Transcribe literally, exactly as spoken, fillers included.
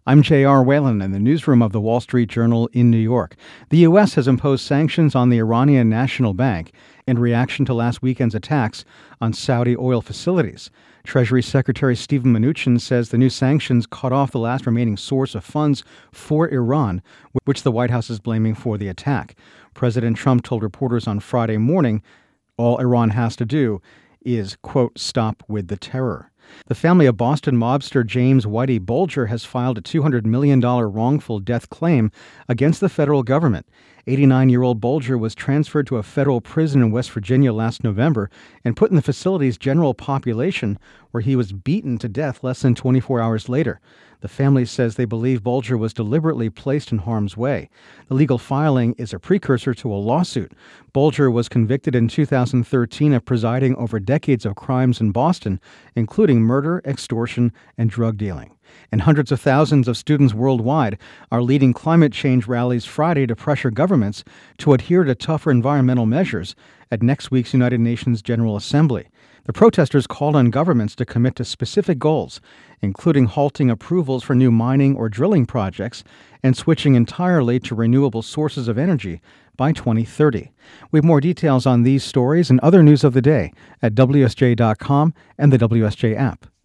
I'm J R. Whalen in the newsroom of the Wall Street Journal in New York. The U S has imposed sanctions on the Iranian National Bank in reaction to last weekend's attacks on Saudi oil facilities. Treasury Secretary Steven Mnuchin says the new sanctions cut off the last remaining source of funds for Iran, which the White House is blaming for the attack. President Trump told reporters on Friday morning all Iran has to do is, quote, stop with the terror. The family of Boston mobster James Whitey Bulger has filed a two hundred million dollars wrongful death claim against the federal government. eighty-nine-year-old Bulger was transferred to a federal prison in West Virginia last November and put in the facility's general population, where he was beaten to death less than twenty-four hours later. The family says they believe Bulger was deliberately placed in harm's way. The legal filing is a precursor to a lawsuit. Bulger was convicted in two thousand thirteen of presiding over decades of crimes in Boston, including murder, extortion, and drug dealing. And hundreds of thousands of students worldwide are leading climate change rallies Friday to pressure governments to adhere to tougher environmental measures at next week's United Nations General Assembly. The protesters called on governments to commit to specific goals, including halting approvals for new mining or drilling projects and switching entirely to renewable sources of energy by twenty thirty. We have more details on these stories and other news of the day at W S J dot com and the W S J app.